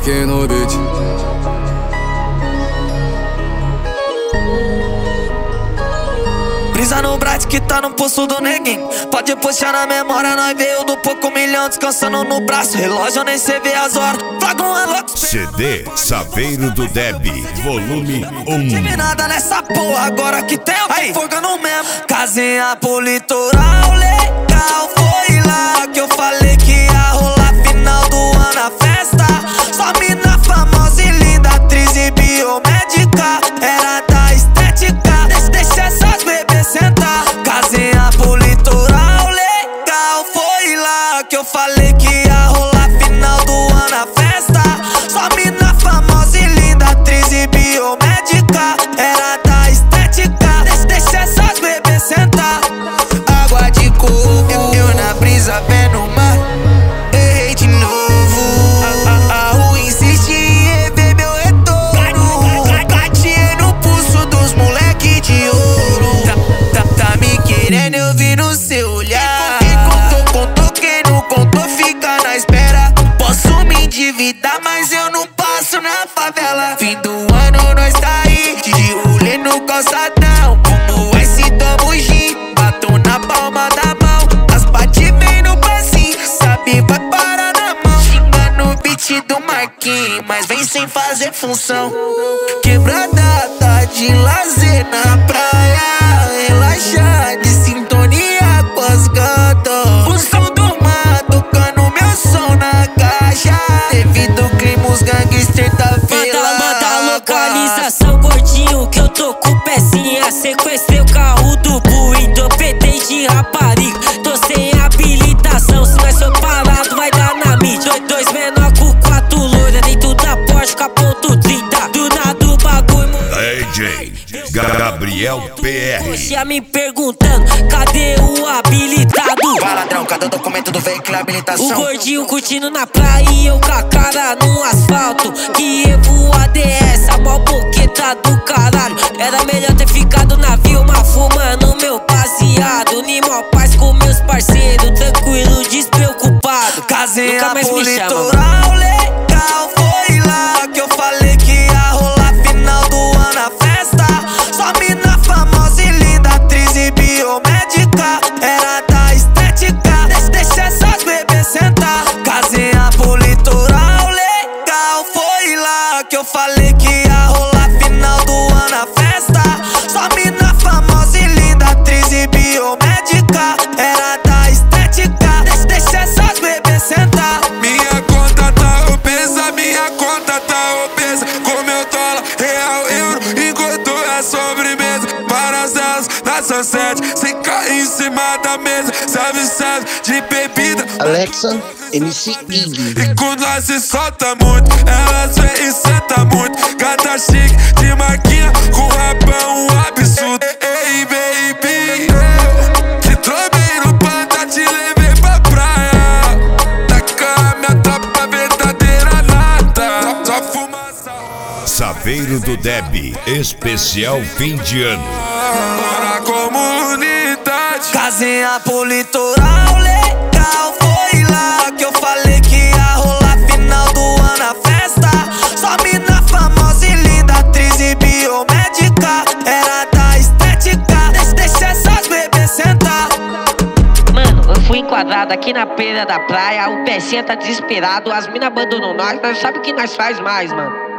aqui no beat. Brisa no Bright que tá no pulso do neguinho. Pode puxar na memória, nós veio do pouco milhão descansando no braço. Relógio nem cê vê as horas. Flaga um relógio. CD Saveiro do Deb, volume 1. Tive nada nessa porra, agora que tem eu tô forgando mesmo. Casinha pro litoral, legal. Foi lá que eu falei que ia rolar final do ano a festa. Só mina famosa e linda, atriz e biomédica. Era da estética, deixa essas bebês sentar. Casinha pro litoral, legal. Foi lá que eu falei que ia rolar final do ano a festa. Só mina famosa e linda, atriz e biomédica. Era da estética, deixa essas bebês sentar. Água de coco, eu na brisa vendo o mar. Errei de novo. A rua insiste em rever meu retorno. Cartier no pulso dos moleque de ouro. Tá me querendo, eu vi no seu olhar. Quem contou, quem não contou fica na espera. Posso me endividar, mas eu não passo na favela. Fim do ano nós tá aí, de rolê no calçadão. Como vai se tamo gin, bato na palma da mão. As bate vem no passinho, sabe vai parar na mão. Xinga no beat do Marquinhos, mas vem sem fazer função. Quebrada tá de lazer na praia, relaxa de sintonia com as gatas. O som do mar tocando meu som na caixa. Devido ao clima os gangster da vila. Manda localização, gordinho, que eu tô com pecinha. Sequestrei o carro do Bull, independente de rapariga. Tô sem habilitação, se nós for parado vai dar na mídia. Dois menor com 4 loiras dentro da Porsche com a ponto 30. Do nada o bagulho DJ Gabriel PR. Poxa, me perguntando, cadê o habilitado? Vai ladrão, cadê o documento do veículo e habilitação? O gordinho curtindo na praia e eu com a cara no asfalto. Que revoada é essa, mó boqueta do caralho. Era melhor ter ficado na Vilma fumando meu baseado. Nimó paz com meus parceiros, tranquilo, despreocupado. Casinha Nunca mais pro me chama, litoral, legal. Foi lá que eu falei que ia rolar final do ano a festa. Só mina famosa e linda, atriz e biomédica. Era da estética, deixa essas bebês sentar. Casinha pro litoral, legal. Foi lá que eu falei que ia rolar final do ano a festa. Só mina famosa e linda, atriz e biomédica. Era da estética, deixa essas bebês sentar. Minha conta tá obesa, minha conta tá obesa. Com meu dólar, real, euro, enquanto é sobremesa. Várias delas na Sunset, sem cair em cima da mesa. Sabe, de bebida. Alexa, MC Iggy. E quando nós se solta muito, elas vem e senta muito. Gata chique, de maquinha, com rabão um absurdo. Ei, baby, eu te tromei no panta, te levei pra praia. Taca minha tropa verdadeira nata. Só fumaça. Saveiro do Deb, especial fim de ano. Para a comunidade. Casinha pro litoral, legal. Foi lá que eu falei que ia rolar final do ano a festa. Só mina famosa e linda, atriz e biomédica. Era da estética, deixa essas bebês sentar. Mano, eu fui enquadrado aqui na beira da praia. O pecinha tá desesperado, as mina abandonam nós sabe o que nós faz mais, mano.